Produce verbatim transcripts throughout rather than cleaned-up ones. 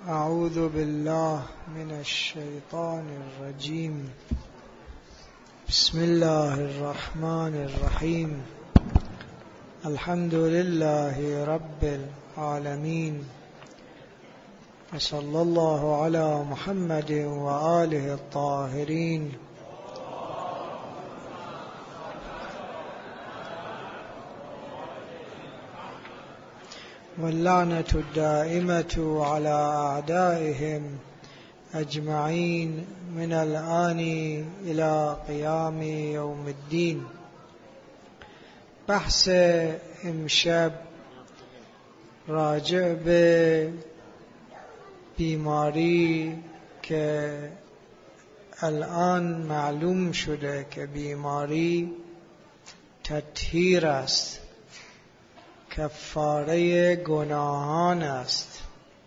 أعوذ بالله من الشيطان الرجيم. بسم الله الرحمن الرحيم. الحمد لله رب العالمين، وصلى الله على محمد وآله الطاهرين. واللعنة الدائمة على أعدائهم أجمعين من الآن إلى قيام يوم الدين. بحث امشب راجع به بیماری که الان معلوم شده که بیماری تطهیر است، کفاره گناهان است،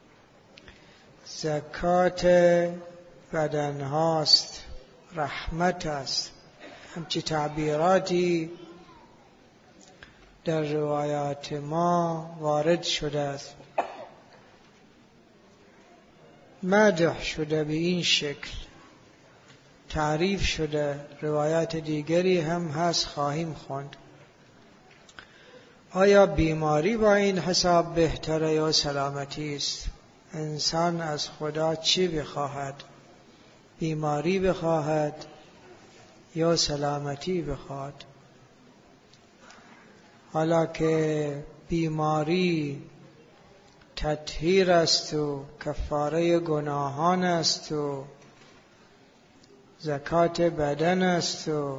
زکات بدن هاست، رحمت است. همچی تعبیراتی در روایات ما وارد شده است، مدح شده به این شکل، تعریف شده. روایات دیگری هم هست، خواهیم خوند. آیا بیماری با این حساب بهتره یا سلامتی است؟ انسان از خدا چی بخواهد؟ بیماری بخواهد یا سلامتی بخواهد؟ حالا که بیماری تطهیر است و کفاره گناهان است و زکات بدن است و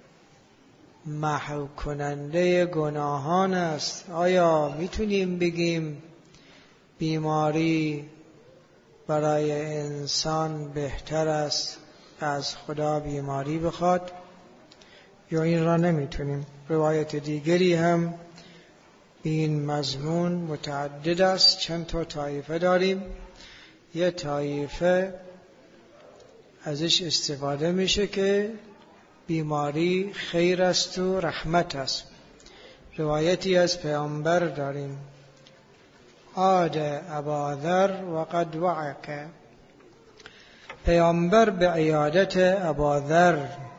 محو کننده گناهان است، آیا میتونیم بگیم بیماری برای انسان بهتر است از خدا بیماری بخواد، یا این را نمیتونیم؟ روایت دیگری هم این مضمون متعدد است. چند تا طایفه داریم. یه طایفه ازش استفاده میشه که بیماری خیر است و رحمت است. روایتی از پیامبر داریم: عاد ابا ذر و قد وعک. پیامبر به عیادت ابا ذر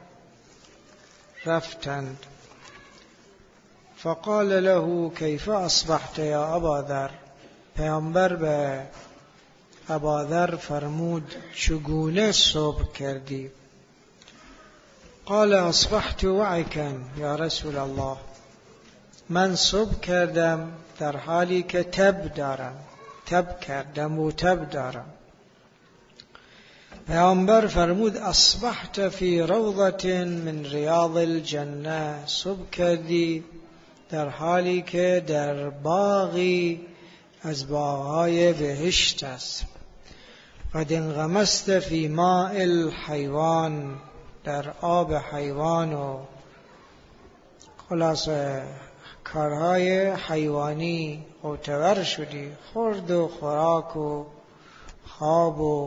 رفتند. فقال له کیف اصبحت یا ابا ذر. پیامبر به ابا ذر فرمود چگونه صبح کردی؟ قال اصبحت وعکا یا رسول الله. من صبح کردم در حالی که تب دارم، تب کردم و تب دارم. پیامبر فرمود اصبحت فی روضة من ریاض الجنه. صبح کردی در حالی که در باغی از باغهای بهشت است. قد انغمست فی ماء الحیوان. در آب حیوان و خلاصه کارهای حیوانی معتبر شدی، خورد و خوراک و خواب و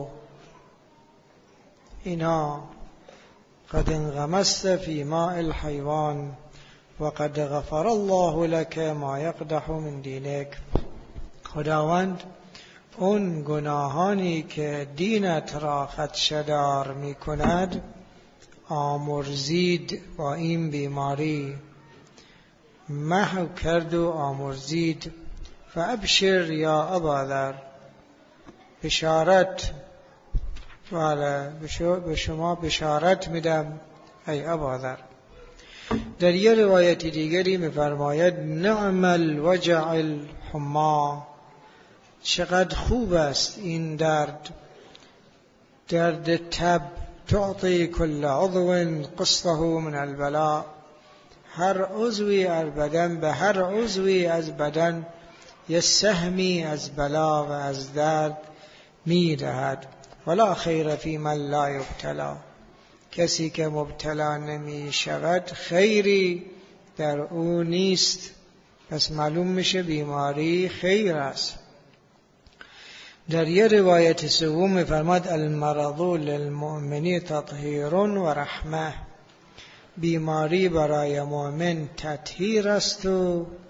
اینا. قد انغمست فی ماء الحیوان و قد غفر الله لك ما یقدح من دینک. خداوند اون گناهانی که دینت را خدشه‌دار می کند آمرزید، با این بیماری محو کرد و آمرزید. فابشر یا ابا ذر. بشارت، بله به شما بشارت میدم ای ابا ذر. در یه روایت دیگری میفرماید نعم الوجع الحما. چقدر خوب است این درد، درد تب. تعطی کل عضو قسطه من البلاء. هر عضوی از بدن به هر عضوی از بدن یه سهمی از بلا و از درد می دهد. ولا خیر فی من لا یبتلا. کسی که مبتلا نمی شود خیری در او نیست. پس معلوم میشه بیماری خیر است. در یه روایت سوم می‌فرماد المرض للمؤمن تطهیر و رحمه. بیماری برای مؤمن تطهیر است و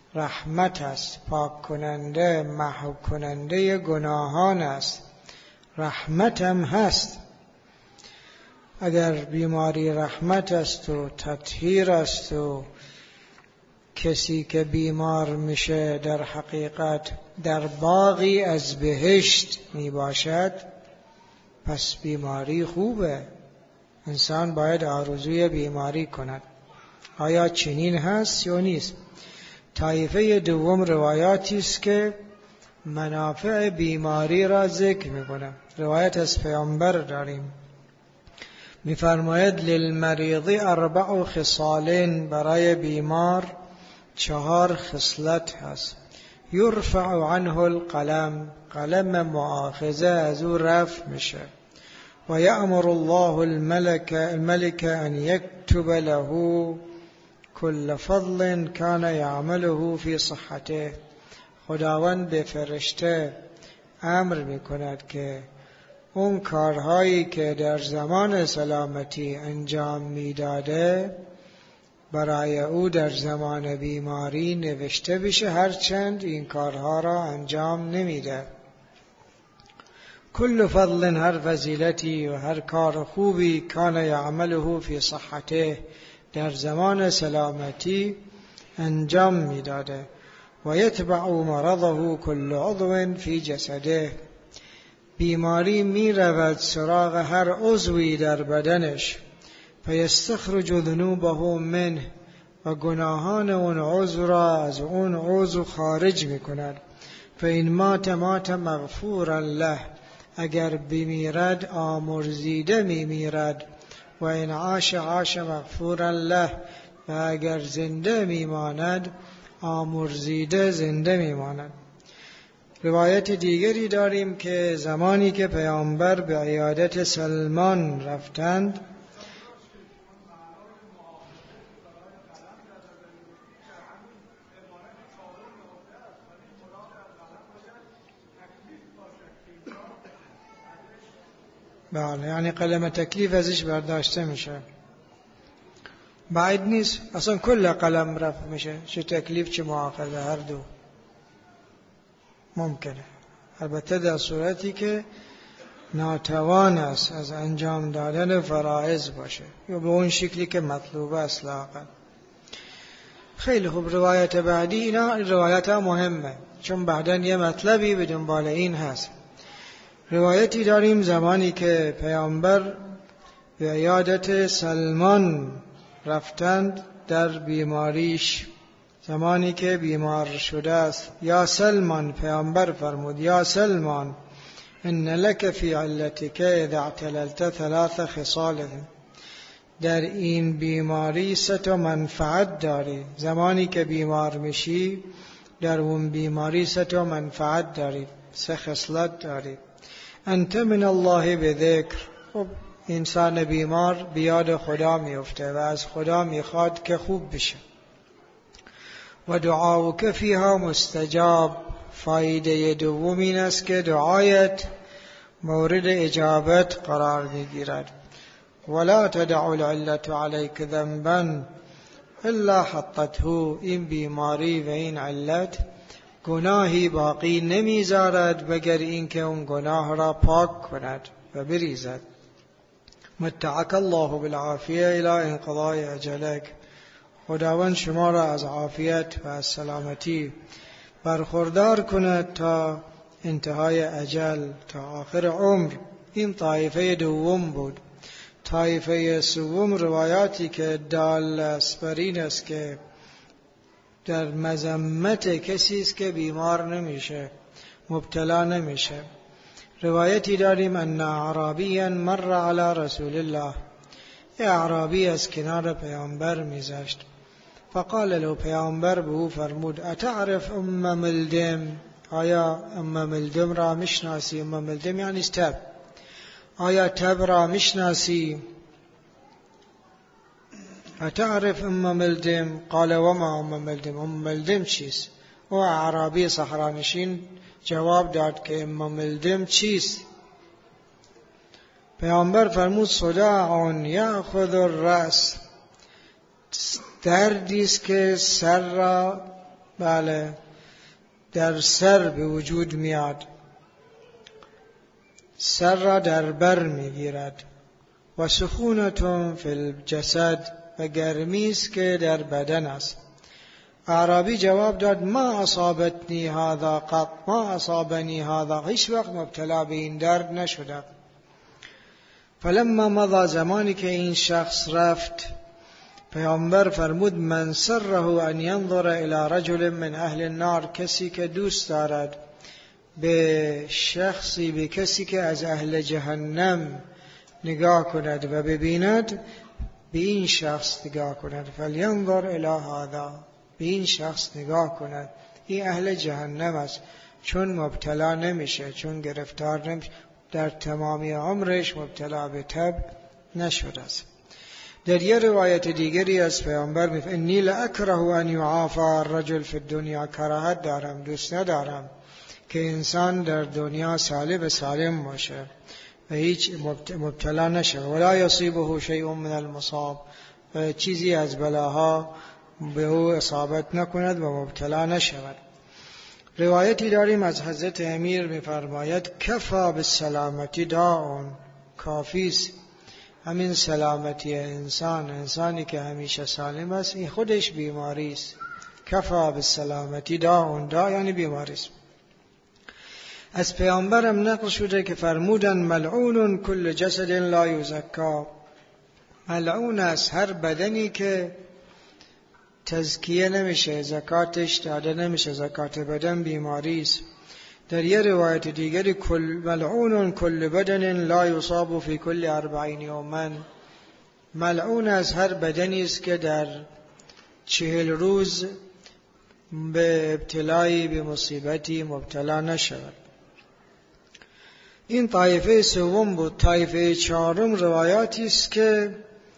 رحمت است، پاک کننده، محو کننده گناهان است. رحمت هم هست. اگر بیماری رحمت است و تطهیر است و کسی که بیمار میشه در حقیقت در باغی از بهشت می باشد، پس بیماری خوبه. انسان باید آرزوی بیماری کند. آیا چنین هست یا نیست؟ طایفه دوم روایاتی است که منافع بیماری را ذکر میکنه. روایت از پیامبر داریم، میفرماید للمریض اربع خصال، برای بیمار چهار خصلت هست. یرفع عنه القلم، قلم مؤاخذه از او رفع میشه. و یأمر الله الملك الملك ان یکتب له کل فضل کان یعمله فی صحته. خداوند به فرشته امر میکند که اون کارهایی که در زمان سلامتی انجام میداده برای او در زمان بیماری نوشته بشه، هرچند این کارها را انجام نمیده. کل فضل، هر فضیلتی و هر کار خوبی، کان یعمله فی صحته، در زمان سلامتی انجام میداده. و یتبع مرضه کل عضو فی جسده، بیماری می رود سراغ هر عضوی در بدنش. فیستخرج ذنوبه منه، و گناهان اون عضو را از اون عضو خارج می کند. فین مات مات مغفورا له، اگر بمیرد آمرزیده می میرد. و این عاش عاش مغفورا له، و اگر زنده می ماند آمرزیده زنده می ماند. روایت دیگری داریم که زمانی که پیامبر به عیادت سلمان رفتند، بله، یعنی قلم تکلیف ازش برداشته میشه، بعید نیست اصلا کل قلم رفع میشه، چه تکلیف چه مؤاخذه، هر دو ممکنه. البته در صورتی که ناتوان است از انجام دادن فرائض باشه یا به اون شکلی که مطلوبه است لااقل. خیلی خوب، روایت بعدی، اینا روایت ها مهمه چون بعداً یه مطلبی به دنبال این هست. روایتی داریم زمانی که پیامبر به عیادت سلمان رفتند در بیماریش، زمانی که بیمار شده است. یا سلمان، پیامبر فرمود یا سلمان ان لك فی علتك اذا اعتللت ثلاث خصال، در این بیماری سه تا منفعت داری. زمانی که بیمار میشی در اون بیماری سه تا منفعت داری، سه خصلت داری. انت من الله بذکر، خب انسان بیمار بیاد خدا میفته و از خدا میخواد که خوب بشه. و دعاؤک فیها مستجاب، فایده دوم این است که دعایت مورد اجابت قرار میگیرد. ولا تدع العلة علیک ذنبا الا حطته، این بیماری و این علت گناهی باقی نمیذارد مگر اینکه اون گناه را پاک کند و بریزد. متعک الله بالعافیه الی انقضاء اجلک، خداوند شما را از عافیت و از سلامتی برخوردار کند تا انتهای اجل، تا آخر عمر. این طایفه دوم بود. طایفه سوم روایاتی که دال است بر این است که در مذمت کسی است که بیمار نمیشه، مبتلا نمیشه. روایتی داریم ان اعرابیا مر علی رسول الله، یه اعرابی از کنار پیامبر میذاشت. فقال له، پیامبر به او فرمود اتعرف ام ملدم، آیا ام ملدم را میشناسی؟ ام ملدم یعنی تب، آیا تب را میشناسی؟ اتعرف ام ملدم؟ قال وما ام ملدم، ام ملدم چیست؟ او اعرابی صحرانشین جواب داد که ام ملدم چیست؟ پیامبر فرمود صداع یأخذ الرأس، دردی است که سر را بله در سر به وجود میاد، سر را در بر میگیرد. و سخونتون فی الجسد، و گرمی است که در بدن است. اعرابی جواب داد ما اصابتنی هذا قط، ما اصابنی هذا، هیچ وقت مبتلا به این درد نشدم. فلما مضى، زمانی که این شخص رفت، پیامبر فرمود من سره ان ينظر الى رجل من اهل النار، کسی که دوست دارد به شخصی، به کسی که از اهل جهنم نگاه کند و ببیند، به این شخص نگاه کند. فلینظر الی هذا، به این شخص نگاه کند، این اهل جهنم است، چون مبتلا نمیشه، چون گرفتار نمیشه، در تمامی عمرش مبتلا به تب نشده است. در یه روایت دیگری از پیامبر میفرماید انی لاکره ان یعافى الرجل فی الدنیا، کراهت دارم، دوست ندارم که انسان در دنیا سالم و سالم باشه و هیچ مبتلا نشه. ولا یصیبه شیء من المصاب، و چیزی از بلاها به او اصابت نکند و مبتلا نشود. روایتی داریم از حضرت امیر میفرماید کفا بالسلامتی داء، کافی است همین سلامتی انسان، انسانی که همیشه سالم است، این خودش بیماری است. کفا بالسلامتی داء، داء یعنی بیماری است. از پیامبرم نقل شده که فرمودن ملعون کل جسد لا یزکا، ملعون است هر بدنی که تزکیه نمیشه، زکاتش داده نمیشه، زکات بدن بیماری است. در یه روایت دیگری کل ملعون کل بدن لا یصاب فی کل اربعین یوما، ملعون از هر بدنی است که در چهل روز به ابتلایی، به مصیبتی مبتلا نشود. این طایفه سوم بود. طایفه چهارم روایاتی است که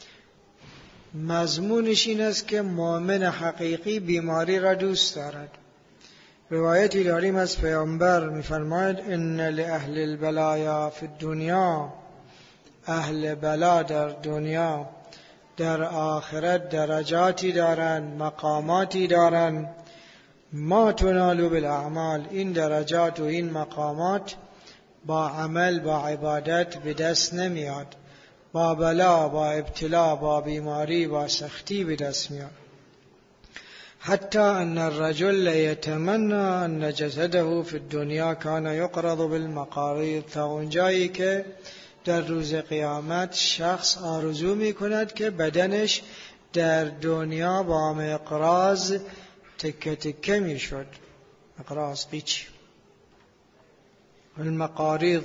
مضمونش این است که مؤمن حقیقی بیماری را دوست دارد. روایتی داریم از پیامبر می‌فرماید ان لاهل البلایا فی الدنیا، اهل بلا در دنیا در آخرت درجاتی دارند، مقاماتی دارند، ما تنالو بالاعمال، این درجات و این مقامات با عمل، با عبادت به دست نمیاد، با بلا، با ابتلا، با بیماری، با سختی به دست میاد. حتی ان الرجل یتمنى ان جسده فی الدنیا کان یقرض بالمقارض، تا اونجایی که در روز قیامت شخص آرزو میکند که بدنش در دنیا با مقراض تکه تکه میشد. مقراض قیچی، المقارض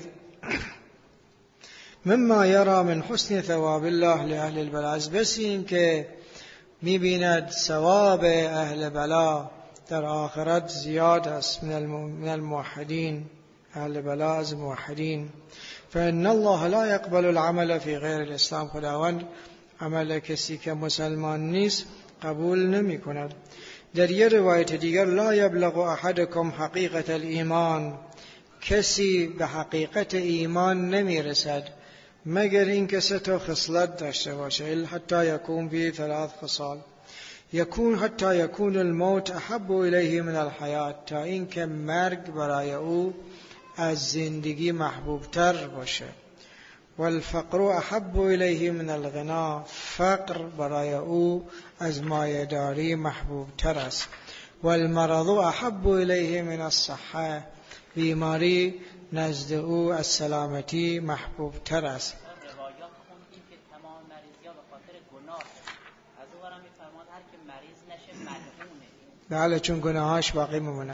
مما یرا من حسن ثواب الله لأهل البلاء، از بس این که میبیند ثواب اهل بلا در آخرت زیاد است، من الموحدین، اهل بلا از موحدین. فإن الله لا يقبل العمل في غیر الاسلام، خداوند عمل کسی که مسلمان نیست قبول نمی کند. در یه روایت دیگر لا یبلغ احدکم حقیقت الایمان، کسی به حقیقت ایمان نمی رسد مگر این که سه تا خصلت داشته باشه. حتی یکون فی ثلاث خصال، یکون حتی یکون الموت احب الیه من الحیات، تا این که مرگ برای او از زندگی محبوبتر باشه. والفقر احب الیه من الغنا، فقر برای او از مایه‌داری محبوبتر است. والمرض احب الیه من الصحه، بیماری نزد او از سلامتی محبوب تر است. روایات خوندیم که تمام مریضی‌ها به خاطر گناه، از اون ورا می‌فرماد هر که مریض نشه ملعونه. بله، چون گناهاش باقی میمونه،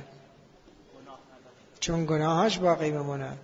چون گناهاش باقی میمونه.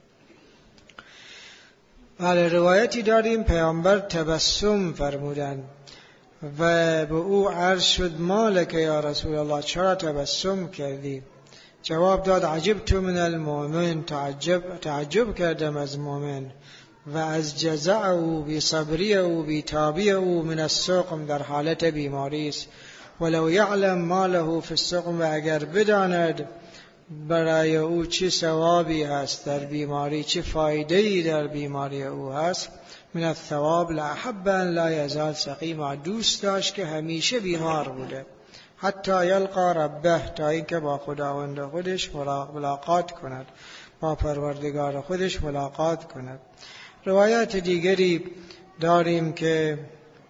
بله، روایتی داریم پیامبر تبسم فرمودند و به او عرض شد مالک یا رسول الله، چرا تبسم کردی؟ جواب داد عجبت من المؤمن، تعجب تعجب کردم از مؤمن و از جزع او، بی صبری او، بی تابی او، من السقم، در حالت بیماری است. ولو یعلم ما له فی السقم، و اگر بداند برای او چه ثوابی هست در بیماری، چه فایده‌ای در بیماری او هست، من الثواب لأحب ان لا یزال سقیما، دوست داشت که همیشه بیمار بوده، حتی یلقا ربه، تا اینکه با خداوند خودش ملاقات کند، با پروردگار خودش ملاقات کند. روایات دیگری داریم که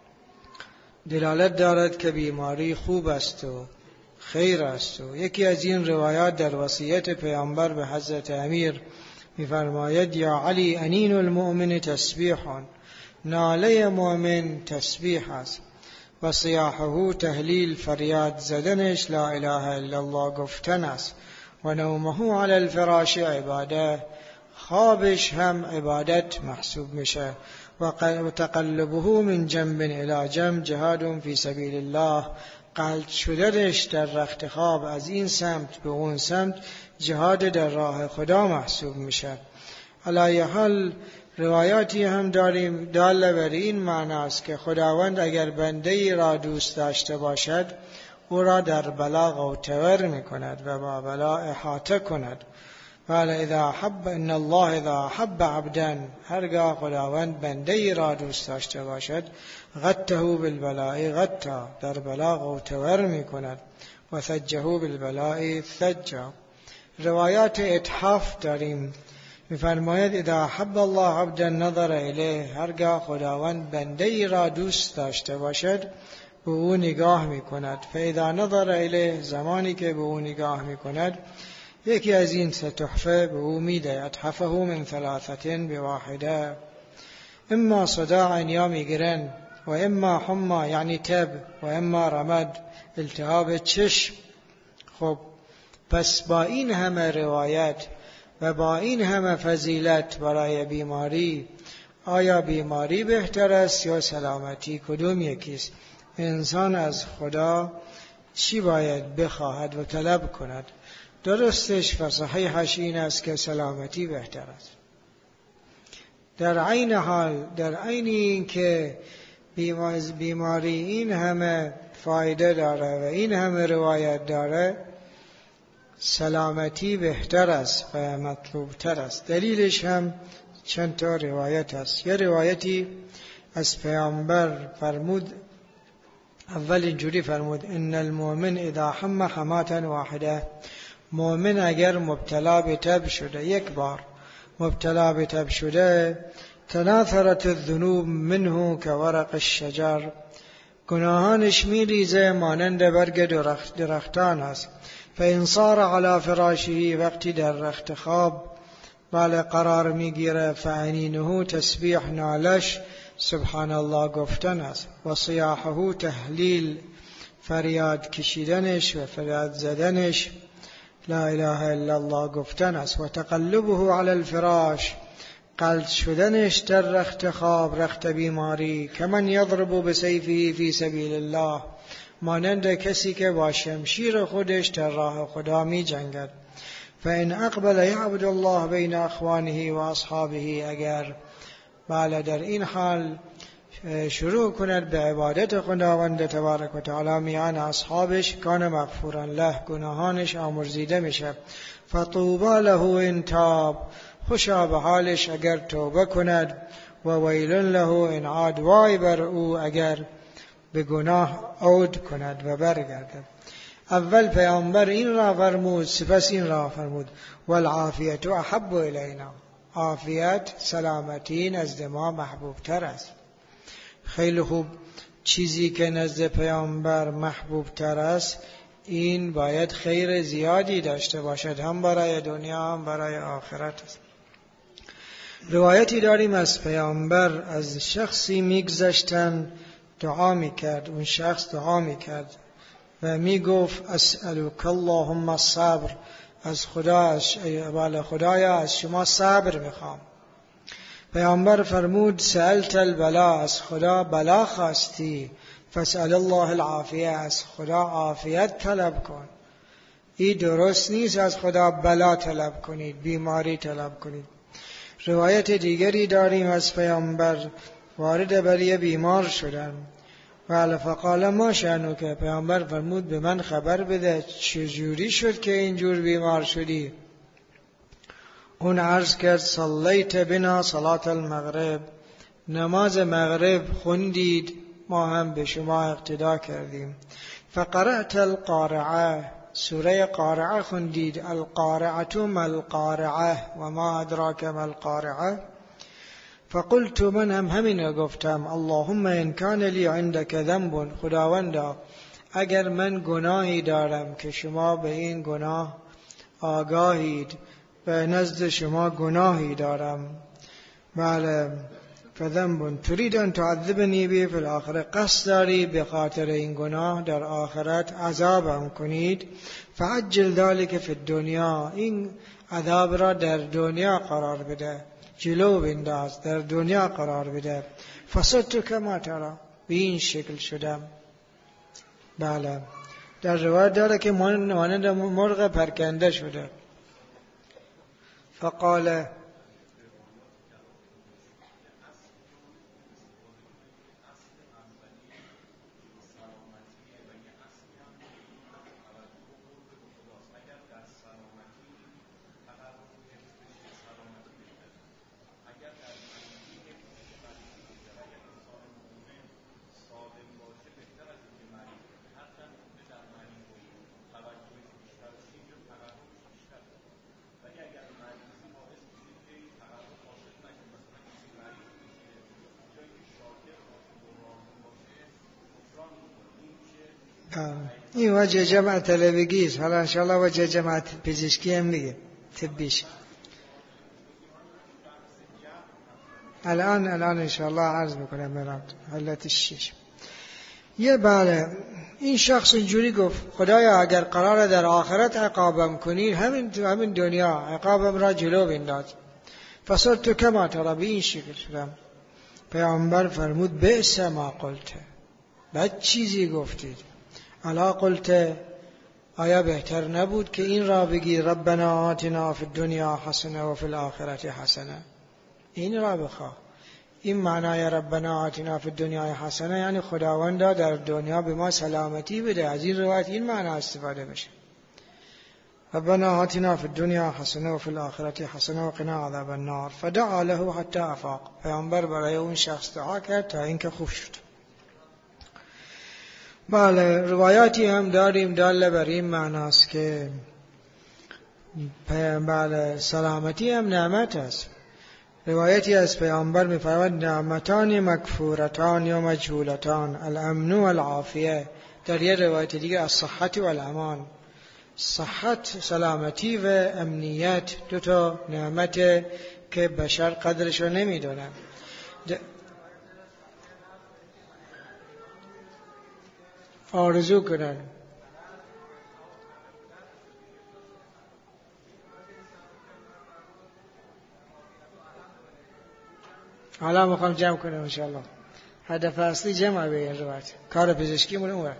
دلالت دارد که بیماری خوب است و خیر است. و یکی از این روایات در وصیت پیامبر به حضرت امیر می‌فرماید: یا علی انین المؤمن تسبیح، ناله مؤمن تسبیح است، و صیاحه تهلیل، فریاد زدنش لا اله الا الله گفتن است، و نومه علی الفراش عباده، خوابش هم عبادت محسوب میشه، و تقلبه من جنب الی جنب جهاد فی سبیل الله، قلب شدنش در رخت خواب از این سمت به اون سمت جهاد در راه خدا محسوب میشه. علی حال روایاتی هم داریم دال بر این معناست که خداوند اگر بنده ای را دوست داشته باشد او را در بلا غوطور میکند و با بلا احاطه کند. ولی اذا حب ان الله اذا حب عبدا، هرگاه خداوند بنده ای را دوست داشته باشد غته بالبلاء غتا، در بلا غوطور میکند، و ثجه بالبلاء ثجا. روایات اتحاف داریم، می‌فرماید اذا حب الله عبدا نظر الیه، هرگاه خداوند بنده ای را دوست داشته باشد به او نگاه میکند. فاذا نظر الیه، زمانی که به او نگاه میکند یکی از این سه تحفه به او میده. اتحفه من ثلاثه بواحده، اما صداع یا میگرن، و اما حما یعنی تب، و اما رمد التهاب چشم. خب پس با این همه روایت و با این همه فضیلت برای بیماری، آیا بیماری بهتر است یا سلامتی؟ کدوم یکیست؟ انسان از خدا چی باید بخواهد و طلب کند؟ درستش و صحیحش این است که سلامتی بهتر است. در عین حال، در عین این که بیماری این همه فایده داره و این همه روایت داره، سلامتی بهتر است و مطلوب تر است. دلیلش هم چند تا روایت است. یه روایتی از پیامبر فرمود، اول اینجوری فرمود: ان المؤمن اذا حم حماتا واحده، مؤمن اگر مبتلا به تب شده، یک بار مبتلا به تب شده، تناثرت الذنوب منه كورق الشجر، گناهانش میریزه مانند برگ درخت درختان است. فإن صار على فراشه، وقتی در رخت خواب بله قرار میگیره، فعنینه تسبیح، نالش سبحان الله گفتن است، و صیاحه تهلیل، فریاد کشیدنش و فریاد زدنش لا اله الا الله گفتن است، و تقلبه علی الفراش، قلب شدنش در رخت خواب، رخت بیماری، کمن یضرب بسیفه فی سبیل الله، مانند کسی که با شمشیر خودش در راه خدا می جنگد. فإن اقبل یعبد الله بین اخوانه و اصحابه، اگر بله در این حال شروع کند به عبادت خداوند تبارک و تعالی میان اصحابش، کان مغفورا له، گناهانش آمرزیده میشه. فطوبى له ان تاب، خوشا به حالش اگر توبه کند، و ویل له ان عاد، وای بر او اگر به گناه عود کند و برگردد. اول پیامبر این را فرمود، سپس این را فرمود: والعافیت احب الینا، عافیت، سلامتی نزد ما محبوب تر است. خیلی خوب، چیزی که نزد پیامبر محبوب تر است این باید خیر زیادی داشته باشد، هم برای دنیا هم برای آخرت است. روایتی داریم از پیامبر، از شخصی میگذشتن دعا میکرد، اون شخص دعا میکرد و میگفت اسألک اللهم الصبر، از خدا از خدایا از شما صبر میخوام. پیامبر فرمود سألت البلا، از خدا بلا خواستی، فاسأل الله العافیه، از خدا عافیت طلب کن. این درست نیست از خدا بلا طلب کنید، بیماری طلب کنید. روایت دیگری داریم از پیامبر، وارد بر یه بیمار شدن و فقال ما شأنک، که پیامبر فرمود به من خبر بده چجوری شد که اینجور بیمار شدی. اون عرض کرد صلیت بنا صلاة المغرب، نماز مغرب خوندید، ما هم به شما اقتدا کردیم. فقرأت القارعه، سوره قارعه خوندید. القارعه ما القارعه و ما ادراک ما القارعه. فقلت من هم همین گفتم اللهم ان کان لی عندك ذنب، خداوندا اگر من گناهی دارم که شما به این گناه آگاهید، به نزد شما گناهی دارم، بله، فذنب تريد ان تعذبني به في الاخره، قصد داری به خاطر این گناه در آخرت عذابم کنید، فعجل ذلك في الدنيا، این عذاب را در دنیا قرار بده، جلو بنداز، در دنیا قرار بده. فصرت کما ترى، به این شکل شدم. بله، در روایت داره که مانند مرغ پرکنده شده. فقال این وجه جمع طلبگی است. حالا انشاءالله وجه جمع پزشکی هم میگه، طبیش. الان الان انشاءالله عرض میکنم برام حالت الشیش. یه بله، این شخص اینجوری گفت خدایا اگر قراره در آخرت عقابم کنی، همین همین دنیا عقابم را جلو بنداز. فصرت کما ترى، به این شکل شدم. پیامبر فرمود بئس ما قلت، بد چیزی گفتید. الا قلت، آیا بهتر نبود که این را بگی ربنا آتنا فی الدنیا حسنه و فی الاخرت حسنه، این را بخواه. این معنای ربنا آتنا فی الدنیا حسنه یعنی خداوندا در دنیا به ما سلامتی بده. از این روایت این معنی استفاده بشه، ربنا آتنا فی الدنیا حسنه و فی الاخرت حسنه و قنا عذاب النار. فدعا له حتی افاق، پیامبر برای اون شخص دعا کرد تا اینکه خوب شد. بله، روایاتی هم داریم داله بر این معناست که بله سلامتی هم نعمت است. روایتی از پیامبر می‌فرماید نعمتان مکفورتان یا مجهولتان، الامن و العافیه. در یه روایت دیگه الصحت و الامان، صحت سلامتی و امنیت، دو تا نعمت که بشر قدرش رو نمی‌دونه. آرزو کنن. حالا میخوام جمع کنم انشاءالله. هدف اصلی جمع به این روایت، کار پزشکی مونه اون.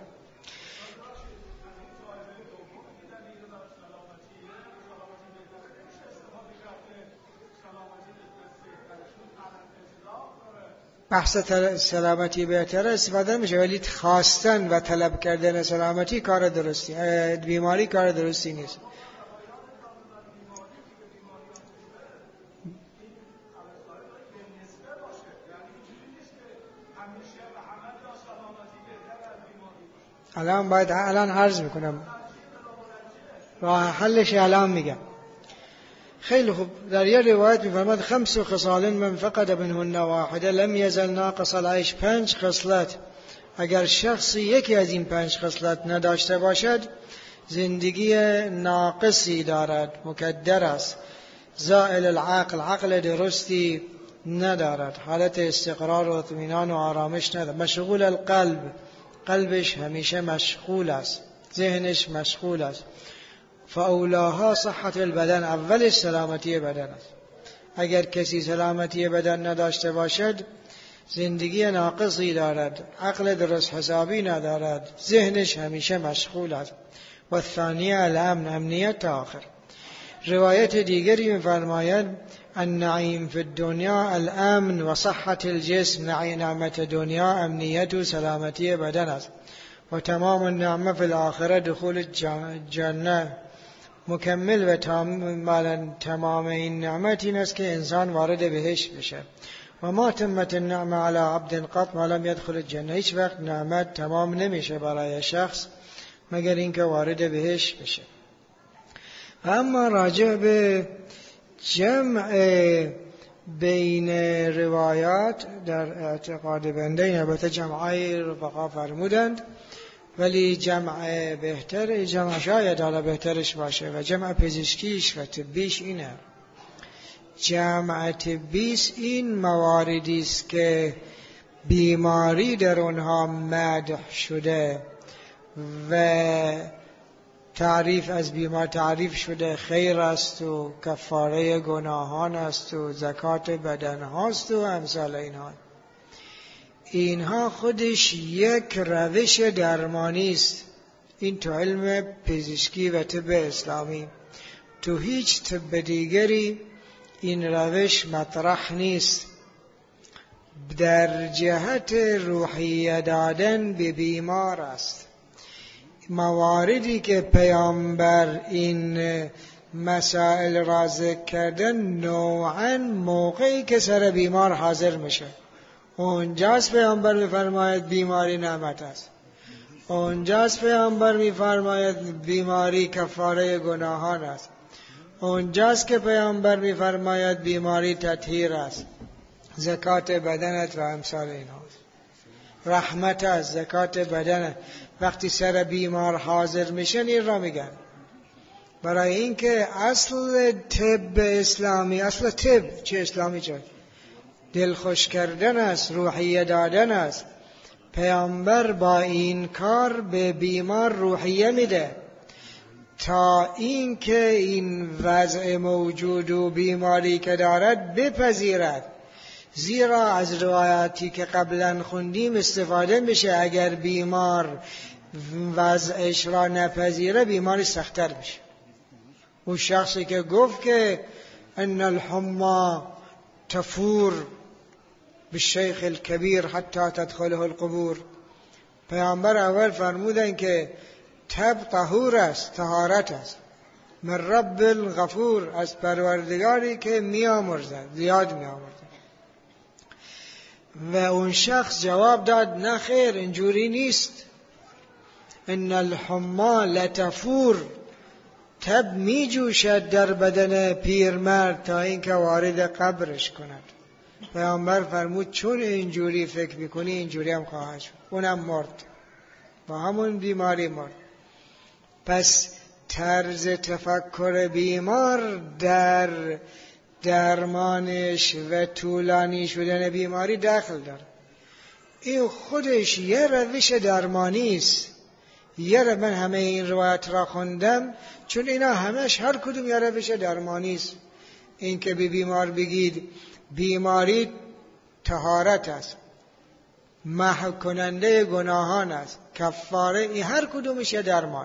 بحث سلامتی بهتره استفاده میشه، ولی خواستن و طلب کردن سلامتی کار درستی، بیماری کار درستی نیست. الان باید الان عرض میکنم راه حلش، الان میگم. خیلی خوب. در یه روایت میفرماد خمس خصال من فقد منهن واحده لم یزل ناقص العیش. پنج خصلت اگر شخصی یکی از این پنج خصلت نداشته باشد، زندگی ناقصی دارد، مکدر است. زائل العقل، عقل درستی ندارد، حالت استقرار و اطمینان و آرامش ندارد. مشغول القلب، قلبش همیشه مشغول است، ذهنش مشغول است. فاولاها صحت البدن، اولش سلامتی بدن است. اگر کسی سلامتی بدن نداشته باشد، زندگی ناقصی دارد، عقل درست حسابی ندارد، ذهنش همیشه مشغول است. و الثانیه الامن، امنیت آخر. روایت دیگری می‌فرماید النعیم فی الدنیا الامن و صحت الجسم. نعمت دنیا امنیت و سلامتی بدن است. و تمام النعمه فی الاخره دخول جنه. مکمل و تمام این نعمت این است که انسان وارد بهشت بشه. و ما تمت النعمه علی عبد قط ما لم يدخل الجنه. هیچ وقت نعمت تمام نمیشه برای شخص مگر اینکه وارد بهش بشه. اما راجع به جمع بین روایات در اعتقاد بنده، البته جمعای رفقا فرمودند، ولی جمع بهتر، جمع شاید حالا بهترش باشه و جمع پزشکیش و طبیش اینه. جمع طبیش این مواردی است که بیماری در اونها مدح شده و تعریف از بیمار تعریف شده، خیر است و کفاره گناهان است و زکات بدن هاست و امثال اینها. اینها خودش یک روش درمانی است. این تو علم پزشکی و طب اسلامی، تو هیچ طب دیگری این روش مطرح نیست. در جهت روحیه دادن به بیمار است. مواردی که پیامبر این مسائل را ذکر کردن نوعاً موقعی که سر بیمار حاضر میشه، اونجاست پیامبر میفرماید بیماری نعمت است، اونجاست پیامبر میفرماید بیماری کفاره گناهان است، اونجاست که پیامبر میفرماید بیماری تطهیر است، زکات بدنت و امثال اینها، رحمت است، زکات بدنت. وقتی سر بیمار حاضر میشن این را میگن، برای اینکه اصل طب اسلامی، اصل طب چه اسلامی چه دلخوش کردن است، روحیه دادن است. پیامبر با این کار به بیمار روحیه میده تا اینکه این وضع موجود و بیماری که دارد بپذیرد. زیرا از روایاتی که قبلا خوندیم استفاده میشه، اگر بیمار وضعش را نپذیره بیماری سخت‌تر میشه. اون شخصی که گفت که ان الحمى تفور بالشیخ الکبیر حتی تدخله القبور، پیامبر اول فرمودن که تب طهور است، طهارت است، من رب الغفور، از پروردگاری که میامرزد، زیاد میامرزد. و اون شخص جواب داد نه خیر، اینجوری نیست. ان الحمى لتفور، تب می جوشد در بدن پیرمرد تا اینکه وارد قبرش کند. پیامبر فرمود چون اینجوری فکر میکنی اینجوری هم خواهد شد، اونم مرد، با همون بیماری مرد. پس طرز تفکر بیمار در درمانش و طولانی شدن بیماری دخل داره. این خودش یه روش درمانی است. یه رو من همه این روایت را خوندم چون اینا همش هر کدوم یه روش درمانی است. این که به بیمار بگید بیماری طهارت است، محو کننده گناهان است، کفاره، این هر کدومش یه درمان.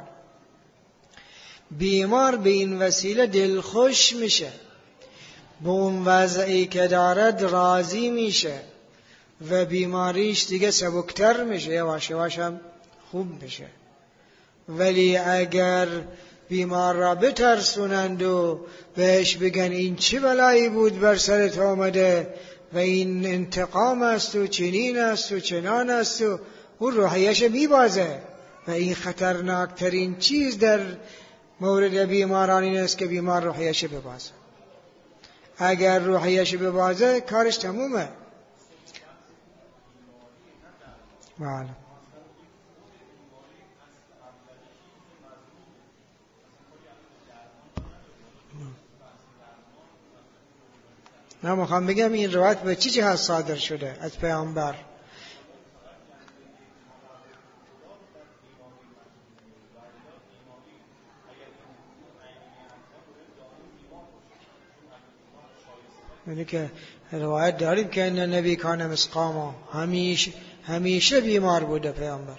بیمار به این وسیله دلخوش میشه، به اون وضعی که دارد راضی میشه و بیماریش دیگه سبکتر میشه، یواش یواش هم خوب میشه. ولی اگر بیمار را بترسونند و بهش بگن این چه بلایی بود بر سرت آمده و این انتقام است و چنین است و چنان است و اون روحیش میبازه. و این خطرناکترین چیز در مورد بیماران این است که بیمار روحیش ببازه. اگر روحیش ببازه کارش تمومه. بله. من میخوام بگم این روایت به چی جهت صادر شده از پیامبر. یعنی که روایت داریم که این نبی کان مسقاما، همیشه همیشه بیمار بوده پیامبر.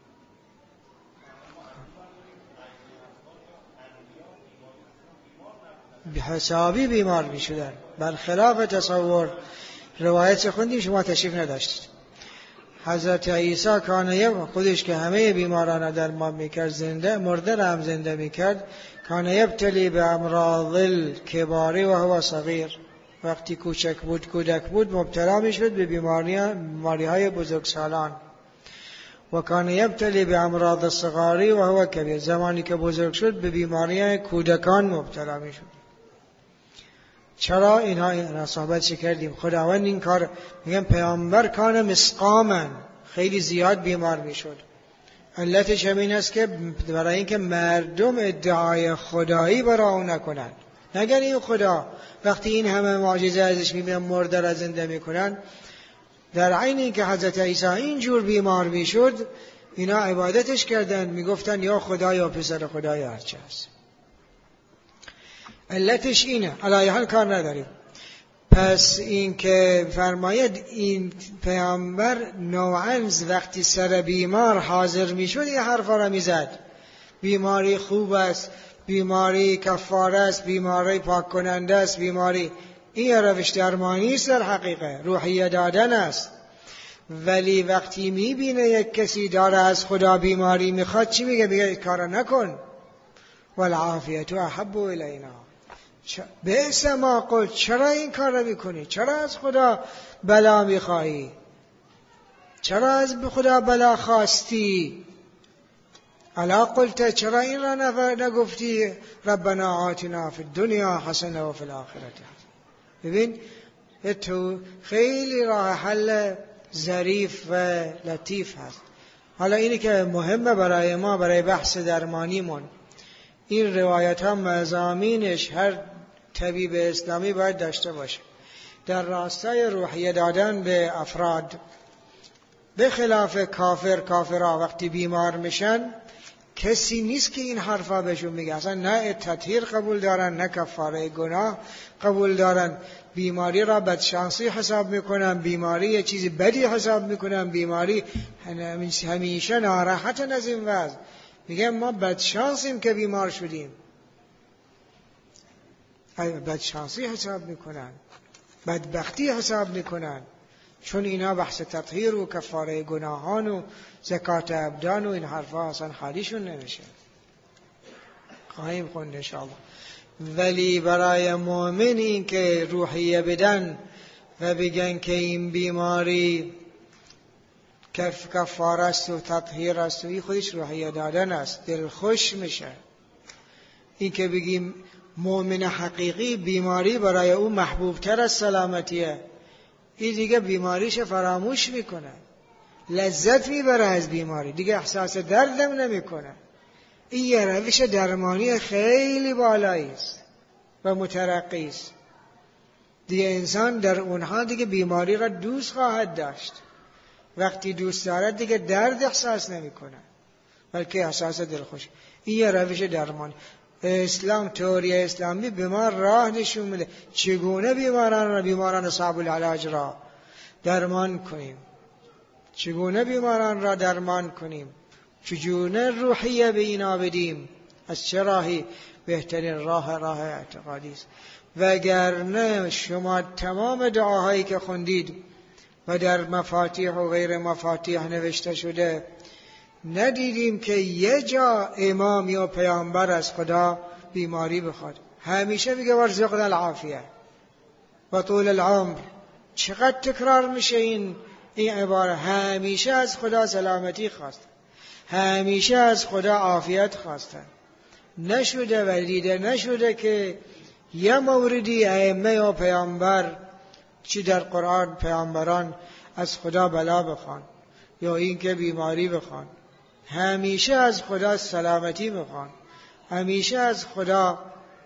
به حسابی بیمار می شدن، برخلاف تصور. روایت خوندیم شما تشریف نداشتید. حضرت عیسی کانه خودش که همه بیماران درمان میکرد، زنده مرده را هم زنده میکرد. کانه یبتلی به امراض الکباری و هو صغیر، وقتی کوچک بود کودک بود مبتلا میشد به بیماری های بزرگسالان. و کان یبتلی به امراض الصغاری و هو کبیر، زمانی که بزرگ شد به بیماری کودکان مبتلا می شد. چرا اینها این صحبت چه کردیم؟ خداوند این کار، میگن پیامبر کان مسقامن، خیلی زیاد بیمار می شد. علتش همین است که برای اینکه مردم ادعای خدایی برای اون نکنن، نگن این خدا. وقتی این همه معجزه ازش میبینن، مرده را زنده میکنن، در عین اینکه حضرت عیسی اینجور بیمار میشد، اینا عبادتش کردن، میگفتن یا خدا یا پسر خدا یا هرچه هست. علتش اینه. علی حال کار نداریم. پس این که فرماید این پیامبر نوعاً وقتی سر بیمار حاضر میشد این حرفا را میزد، بیماری خوب است، بیماری کفاره است، بیماری پاک کننده است، بیماری این روش درمانی است، در حقیقت روحیه دادن است. ولی وقتی میبینه یک کسی داره از خدا بیماری میخواد، چی میگه؟ میگه کارا نکن. والعافیت احب الینا. بئس ما قلت، چرا این کار رو میکنی؟ چرا از خدا بلا میخواهی؟ چرا از خدا بلا خواستی؟ الا قلت، چرا این را نگفتی ربنا آتنا فی الدنیا حسنه و فی الاخره حسنه؟ ببین تو خیلی راه حل ظریف و لطیف هست. حالا اینی که مهمه برای ما، برای بحث درمانیمون، این روایت ها مضامینش هر طبیب اسلامی باید داشته باشه در راستای روحیه دادن به افراد. به خلاف کافر، کافرها وقتی بیمار میشن کسی نیست که این حرفا بهشون میگه. اصلا نه تطهیر قبول دارن، نه کفاره گناه قبول دارن. بیماری را بدشانسی حساب میکنن، بیماری یه چیزی بدی حساب میکنن، بیماری همیشه ناراحتن از این وضع. میگن ما بدشانسیم که بیمار شدیم. بدشانسی حساب میکنن، بدبختی حساب میکنن، چون اینا بحث تطهیر و کفاره گناهان و زکات ابدان و این حرفا اصلا حالیشون نمیشه. خواهیم خوند انشاءالله. ولی برای مؤمن این که روحیه بدن و بگن که این بیماری کف کفاره است و تطهیر است و این خودش روحیه دادن است، دل خوش میشه. این که بگیم مؤمن حقیقی بیماری برای او محبوب تر از سلامتیه، این دیگه بیماریش فراموش میکنه، لذت میبره از بیماری، دیگه احساس دردم نمیکنه. این یه روش درمانی خیلی بالایی است و مترقی است. دیگه انسان در اونها دیگه بیماری را دوست خواهد داشت. وقتی دوست دارد دیگه درد احساس نمیکنه، بلکه احساس دلخوش. این یه روش درمانی. اسلام، تئوری اسلامی به ما راه نشون میده چگونه بیماران را، بیماران اصحاب العلاج را درمان کنیم، چگونه بیماران را درمان کنیم، چگونه روحیه به اینا بدیم. از چه راهی؟ بهترین راه راه اعتقادی است. وگرنه شما تمام دعاهایی که خوندید و در مفاتیح و غیر مفاتیح نوشته شده ندیدیم که یه جا امام یا پیامبر از خدا بیماری بخواد. همیشه میگه ورزقنا العافیه و طول العمر. چقدر تکرار میشه این این عباره؟ همیشه از خدا سلامتی خواست، همیشه از خدا عافیت خواستن. نشده و دیده نشده که یه موردی ائمه یا پیامبر، چی در قرآن پیامبران، از خدا بلا بخوان یا این که بیماری بخوان. همیشه از خدا سلامتی بخوان، همیشه از خدا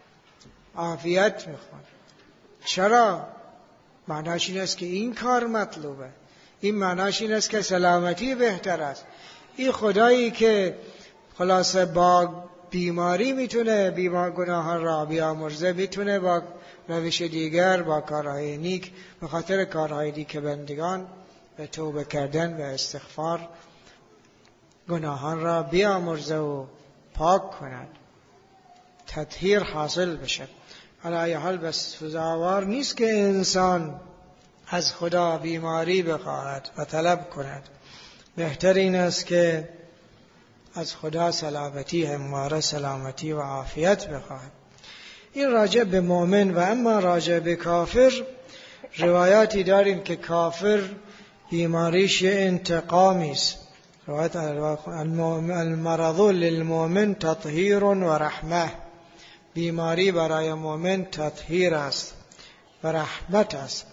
عافیت بخوان. چرا؟ معناش این است که این کار مطلوبه. این معناش این است که سلامتی بهتر است. این خدایی که خلاصه با بیماری میتونه بیمار گناهان را بیامرزه، میتونه با روش دیگر، با کارهای نیک، به خاطر کارهای دیگه که بندگان به توبه کردن و استغفار گناهان را بیامرزه و پاک کند، تطهیر حاصل بشه. علی حال بس سزاوار نیست که انسان از خدا بیماری بخواهد و طلب کند. بهتر این است که از خدا سلامتی، همواره سلامتی و عافیت بخواهد. این راجع به مؤمن. و اما راجع به کافر روایاتی داریم که کافر بیماریش انتقامی است. روایت المرض للمؤمن تطهیر و رحمه، بیماری برای مؤمن تطهیر است و رحمت است.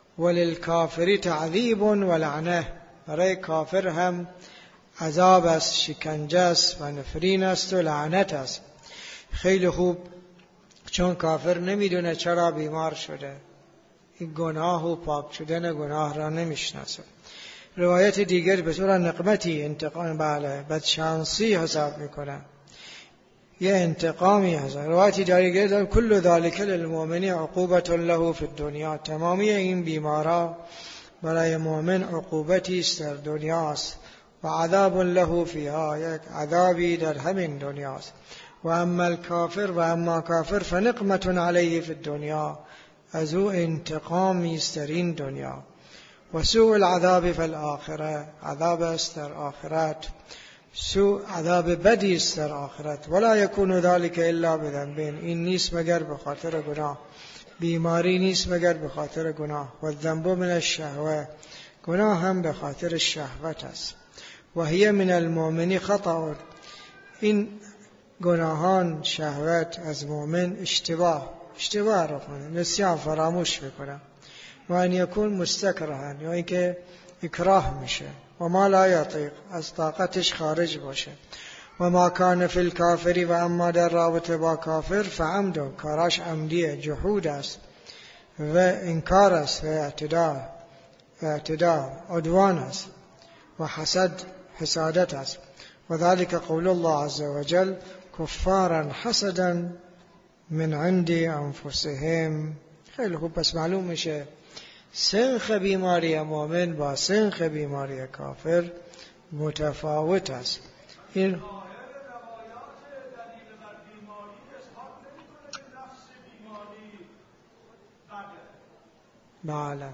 وللکافر تعذیب و لعنه، برای کافر هم عذاب است، شکنجه است و نفرین است و لعنت است. خیلی خوب، چون کافر نمیدونه چرا بیمار شده، این گناه و پاک شدن گناه را نمیشناسه. روایت دیگر به طور نقمتی انتقام، بله، بدشانسی حساب میکنه، یه انتقامی هست. روایتی دیگر داره کل ذالک للمؤمن عقوبت له فی الدنیا، تمامی این بیمارا برای مؤمن عقوبتی است در دنیاست و عذاب له فیها، یک عذابی در همین دنیاست. و اما الکافر، و اما کافر فنقمت علیه فی الدنیا، از او انتقامی است در این دنیا. و سوء العذاب فی الاخره، عذاب است در آخرت، سوء عذاب بدی است در آخرت. ولا یکون ذلک الا بذنبین، این نیست مگر به خاطر گناه، بیماری نیست مگر به خاطر گناه. و الذنب من الشهوه، گناه هم به خاطر شهوت است. و هی من المؤمن خطأ، این گناهان شهوت از مؤمن اشتباه اشتباه را کنه، نسیان، فراموش بکنه. و ان یکون مستکرهن، یا اینکه اکراه میشه، و ما لا یطیق، از طاقتش خارج باشه. و ما کان فی الکافری، و اما در رابطه با کافر فعمد، کاراش عمدیه، جحود است و انکار است و اعتداء اعتداء عدوان است و حسد، حسادت است. و ذلك قول الله عز وجل کفارا حسدا من عند انفسهم. خیلی خوب، پس معلوم میشه سنخ بیماری مؤمن با سنخ بیماری کافر متفاوت است. این بله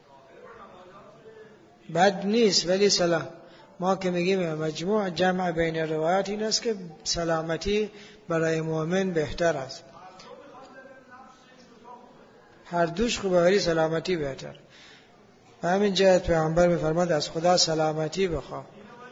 بد نیست، ولی سلام ما که میگیم مجموع جمع بین روایات این است که سلامتی برای مؤمن بهتر است. هر دوش خوبه ولی سلامتی بهتر. و همین جهت پیامبر میفرماد از خدا سلامتی بخواه.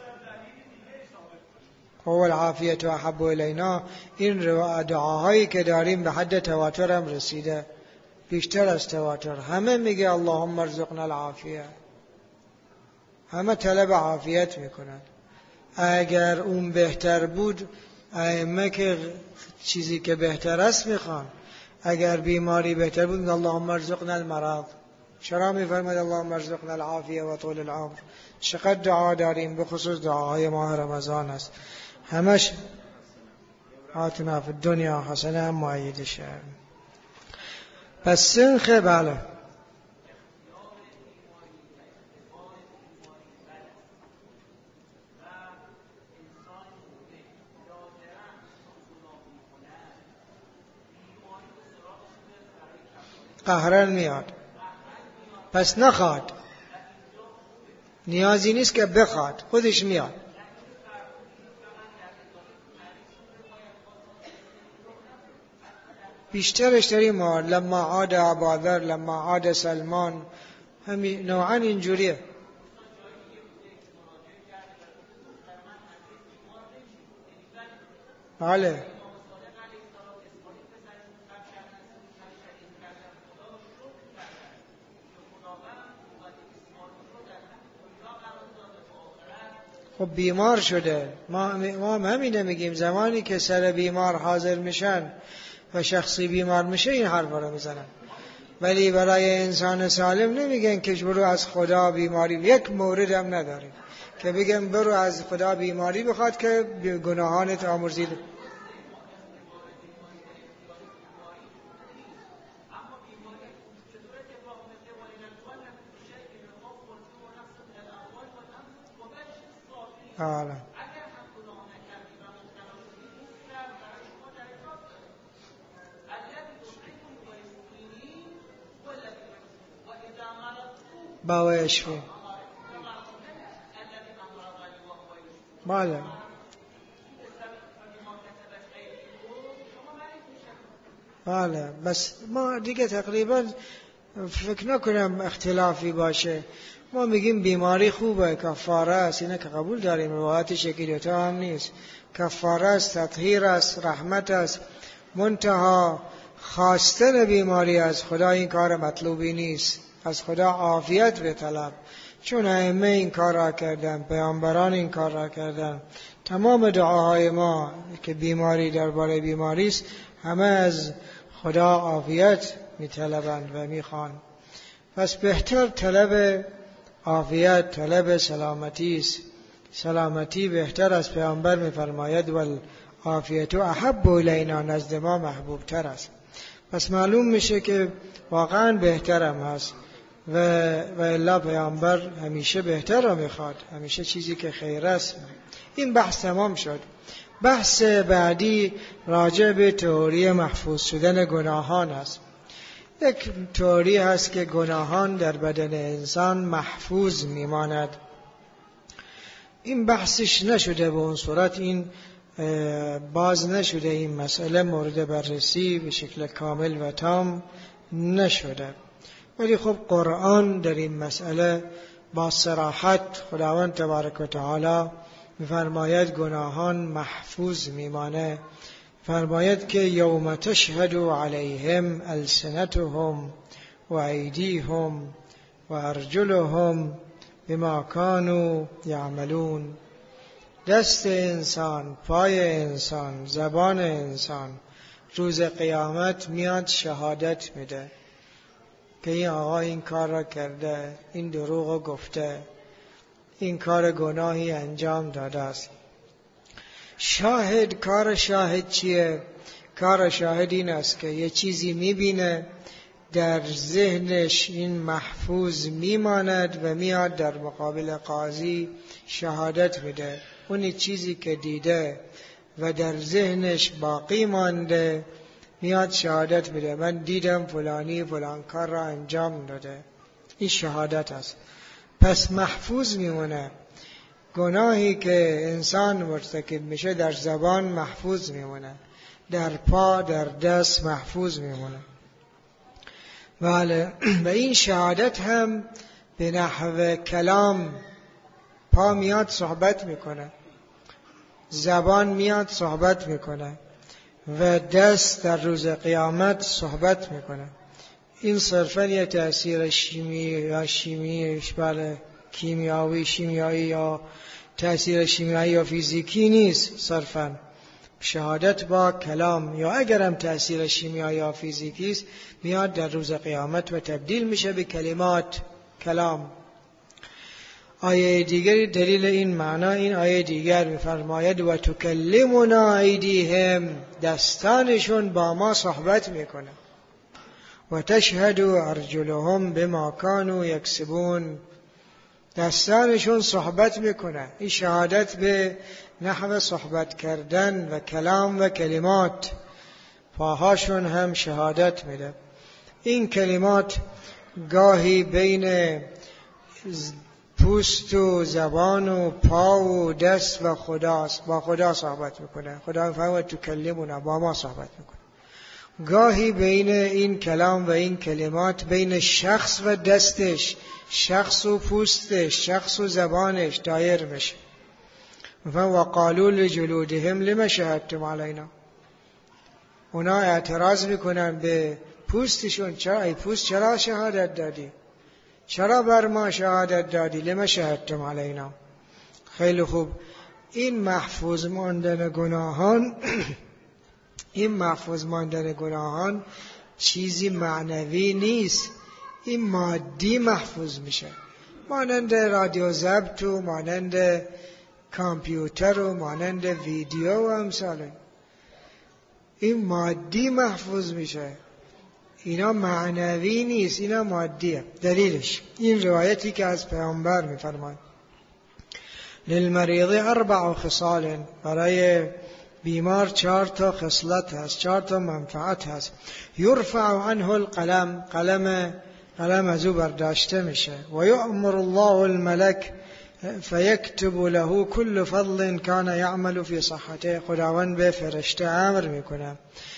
هو العافیت و احب الینا، این دعاهایی که داریم به حد تواتر هم رسیده، بیشتر از تواتر. همه میگه اللهم ارزقنا العافیه، همه طلب عافیت میکنن. اگر اون بهتر بود، ائمه که چیزی که بهتر است میخوان. اگر بیماری بهتر بود، اللهم ارزقنا المرض. چرا میفرماید اللهم ارزقنا العافیه و طول العمر؟ چقدر دعا داریم، به خصوص دعاهای ماه رمضان است، همش آتنا فی الدنیا حسنه هم مؤیدشه. پس سنخ، بله قهرن میاد، پس نخواد، نیازی نیست که بخواد، خودش میاد. بیشترش داریم ما لما عاد ابوذر، لما عاد سلمان، همین نوعا اینجوریه. بله خب بیمار شده، ما ما همینه میگیم، زمانی که سر بیمار حاضر میشن و شخصی بیمار میشه این حرفا رو میزنن. ولی برای انسان سالم نمیگن که برو از خدا بیماری، یک مورد هم نداریم که بگم برو از خدا بیماری بخواد که گناهانت آمرزید. آره باوشفی، بله بله. بس ما دیگه تقریبا فکر نکنم اختلافی باشه. ما میگیم بیماری خوبه، کفاره است، اینه که قبول داریم، روایت شکلی دوتا هم نیست. کفاره است، تطهیر است، رحمت است، منتها خواستن بیماری از خدا این کار مطلوبی نیست. از خدا عافیت به طلب، چون ائمه این کار را کردن، پیامبران این کار را کردن. تمام دعاهای ما که بیماری درباره بیماری است، همه از خدا عافیت میطلبند و میخوان. پس بهتر طلب عافیت، طلب سلامتی است. سلامتی بهتر از پیامبر میفرماید والعافیت احب الینا، نزد ما محبوب تر است. پس معلوم میشه که واقعا بهترم هست و و الا پیامبر همیشه بهتر را میخواد، همیشه چیزی که خیر است. این بحث تمام شد. بحث بعدی راجع به تئوری محفوظ شدن گناهان است. یک تئوری هست که گناهان در بدن انسان محفوظ میماند. این بحثش نشده به اون صورت، این باز نشده، این مسئله مورد بررسی به شکل کامل و تام نشده. ولی خب قرآن در این مسئله با صراحت خداوند تبارک و تعالی می‌فرماید گناهان محفوظ میمانه. فرماید که یوم تشهد علیهم السنتهم و ایدیهم و ارجلهم بما كانوا یعملون. دست انسان، پای انسان، زبان انسان روز قیامت میاد شهادت میده که این آقا این کار را کرده، این دروغ گفته، این کار گناهی انجام داده است. شاهد، کار شاهد چیه؟ کار شاهد این است که یه چیزی میبینه، در ذهنش این محفوظ میماند و میاد در مقابل قاضی شهادت میده. اونی چیزی که دیده و در ذهنش باقی مانده میاد شهادت میده، من دیدم فلانی فلان کار را انجام داده. این شهادت است. پس محفوظ میمونه. گناهی که انسان مرتکب میشه در زبان محفوظ میمونه، در پا، در دست محفوظ میمونه. بله. و این شهادت هم به نحو کلام، پا میاد صحبت میکنه، زبان میاد صحبت میکنه و دست در روز قیامت صحبت میکنه. این صرفا یه تأثیر شیمی یا شیمیش بله کیمیاوی شیمیایی یا تأثیر شیمیایی یا فیزیکی نیست. صرفا شهادت با کلام، یا اگرم تأثیر شیمیایی یا فیزیکی است، میاد در روز قیامت و تبدیل میشه به کلمات، کلام. آیه دیگری دلیل این معنا، این آیه دیگر میفرماید و تکلمنا ایدیهم، دستانشون با ما صحبت میکنه، و تشهد ارجلهم بما كانوا یکسبون، دستانشون صحبت میکنه. این شهادت به نحو صحبت کردن و کلام و کلمات، پاهاشون هم شهادت میده. این کلمات گاهی بین پوست و زبان و پا و دست و خداست، با خدا صحبت میکنه. خدا میفرماید تکلمنا، با ما صحبت میکنه. گاهی بین این کلام و این کلمات بین شخص و دستش، شخص و پوستش، شخص و زبانش دایر میشه. و قالوا لجلودهم لما شهدتم علینا، اونا اعتراض میکنن به پوستشون، چرا ای پوست چرا شهادت دادی؟ چرا بر ما شهادت دادی؟ لما شهدتم علینا. خیلی خوب. این محفوظ ماندن گناهان این محفوظ ماندن گناهان چیزی معنوی نیست، این مادی محفوظ میشه، مانند رادیو ضبط و مانند کامپیوتر و مانند ویدیو و امثال. این مادی محفوظ میشه، اینا معنوی نیست، اینا مادیه. دلیلش این روایتی که از پیامبر میفرماید للمریض اربع خصال، برای بیمار چهار تا خصلت هست، چهار تا منفعت هست. یرفع عنه القلم، قلم قلم از او برداشته میشه. و یأمر الله الملک فیکتب له کل فضل کان یعمل فی صحته، خداوند به فرشته امر میکنه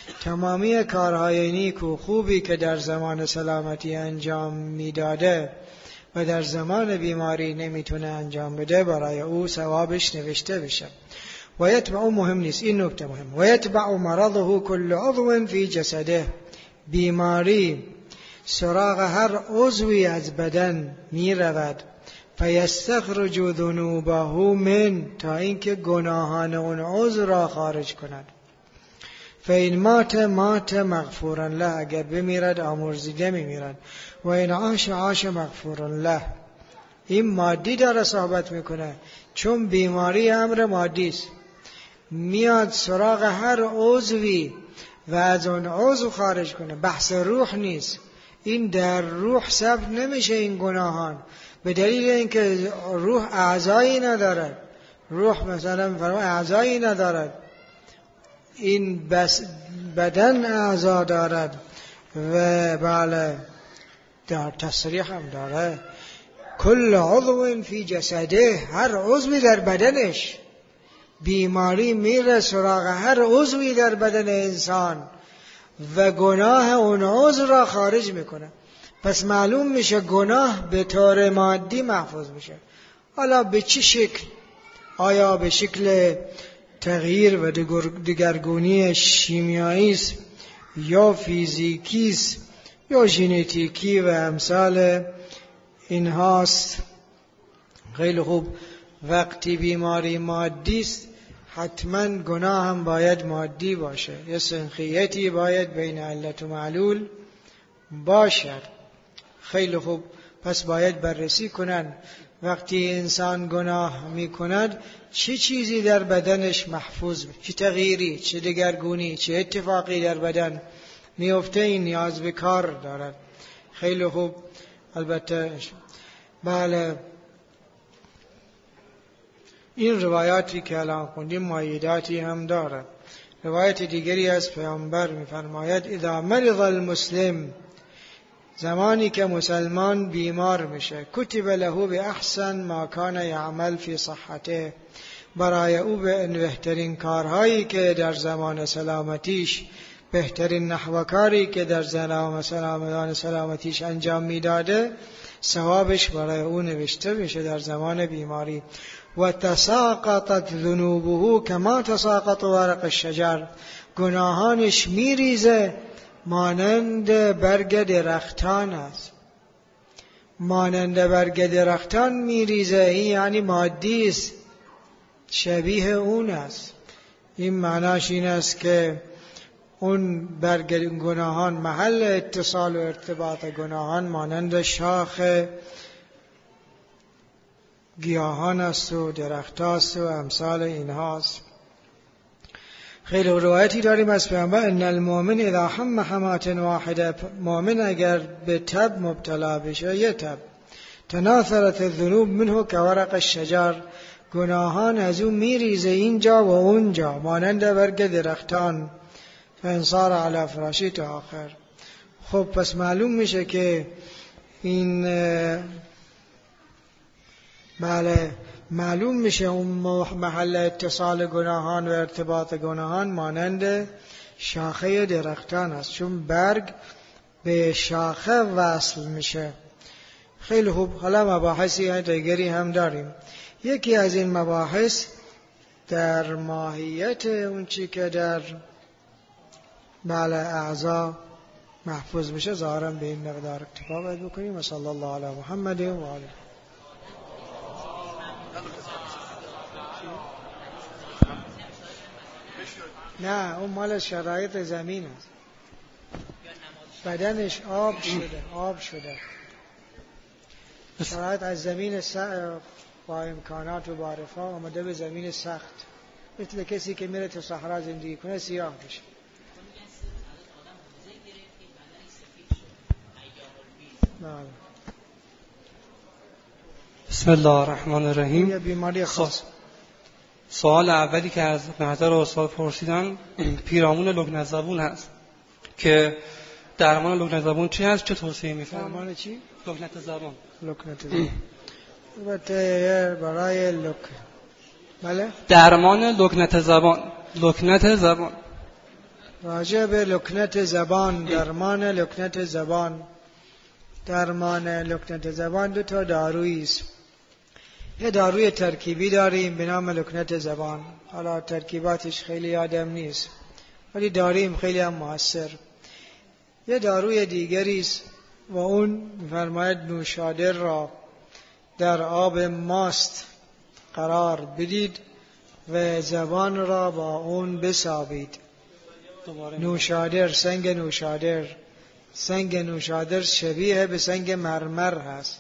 تمامی کارهای نیک و خوبی که در زمان سلامتی انجام میداده و در زمان بیماری نمیتونه انجام بده برای او ثوابش نوشته بشه. و یتبع، مهم نیست این نکته مهم، و یتبع مرضه کل عضو فی جسده، بیماری سراغ هر عضوی از بدن می رود، فیستخرج ذنوبه من، تا اینکه گناهان اون عضو را خارج کند. فین مات مات مغفورا له، اگر بمیرد آمرزیده میمیرد. و این عاش عاش مغفورا له. این مادی داره صحبت میکنه، چون بیماری امر مادی است، میاد سراغ هر عضوی و از اون عضو خارج کنه. بحث روح نیست، این در روح ثبت نمیشه این گناهان، به دلیل اینکه روح اعضایی ندارد. روح مثلا فرما اعضایی ندارد، این بس بدن اعضا دارد و بله در تصریح هم داره کل عضو فی جسده، هر عضوی در بدنش. بیماری میره سراغ هر عضوی در بدن انسان و گناه اون عضو را خارج میکنه. پس معلوم میشه گناه به طور مادی محفوظ میشه. حالا به چه شکل؟ آیا به شکل تغییر و دگرگونی شیمیایی است یا فیزیکی است یا ژنتیکی و امثال اینهاست؟ خیلی خوب، وقتی بیماری مادی است حتما گناه هم باید مادی باشه، یه سنخیتی باید بین علت و معلول باشد. خیلی خوب، پس باید بررسی کنن وقتی انسان گناه می کند چه چیزی در بدنش محفوظ، چه تغییری، چه دگرگونی، چه اتفاقی در بدن میفته. این نیاز به کار دارد. خیلی خوب. البته بله این روایاتی که الان خوندیم مؤیداتی هم دارد. روایت دیگری از پیامبر می‌فرماید اذا مرض المسلم، زمانی که مسلمان بیمار میشه، کتب له به احسن ما کان یعمل فی صحته، برای او به بهترین کارهایی که در زمان سلامتیش، بهترین نحوکاری که در زمان سلامتیش انجام میداده، ثوابش برای او نوشته میشه در زمان بیماری. و تساقطت ذنوبه کما تساقط ورق الشجر، گناهانش میریزه مانند برگ درختان است. مانند برگ درختان میریزه، این یعنی مادی است، شبیه اون است. این معناش این است که اون برگ گناهان، محل اتصال و ارتباط گناهان مانند شاخ گیاهان است و درخت است و امثال اینهاست. خیلی روایتی داریم از پیامبر ان المؤمن اذا هم حمات واحده، مؤمن اگر به تب مبتلا بشه، یه تب، تناثرت الذنوب منه كورق الشجر، گناهان از اون میریزه اینجا و اونجا مانند برگ درختان، فانصار علی فراشی تا آخر. خب پس معلوم میشه که این بله معلوم میشه اون محل اتصال گناهان و ارتباط گناهان مانند شاخه درختان است، چون برگ به شاخه وصل میشه. خیلی خوب. حالا مباحثی دیگری هم داریم. یکی از این مباحث در ماهیت اون چی که در بله اعضا محفوظ میشه. ظاهرا به این مقدار اکتفا باید بکنیم. صلی الله علی محمد و آله. نه اون مال شرایط زمین است، بدنش آب شده آب شده شرایط از زمین با امکانات و با رفاه آمده به زمین سخت، مثل کسی که میره تو صحرا زندگی کنه سیاه بشه. بسم الله الرحمن الرحیم. یه بیماری خاص. سوال اولی که از محضر استاد پرسیدن پیرامون لکنه زبون هست که درمان لکنه زبون چی هست، چه توصیه می‌فرمایید؟ درمان چی؟ لکنه زبون. لکنه زبون. البته برای لک بله؟ درمان لکنه زبان. لکنه زبان. راجع به لکنت زبان، درمان لکنت زبان. درمان لکنت زبان دو تا دارویی است. یه داروی ترکیبی داریم به نام لکنت زبان. حالا ترکیباتش خیلی یادم نیست ولی داریم، خیلی هم موثر. یه داروی دیگری است و اون می‌فرماید نوشادر را در آب ماست قرار بدید و زبان را با اون بسابید. نوشادر، سنگ نوشادر، سنگ نوشادر شبیه به سنگ مرمر هست.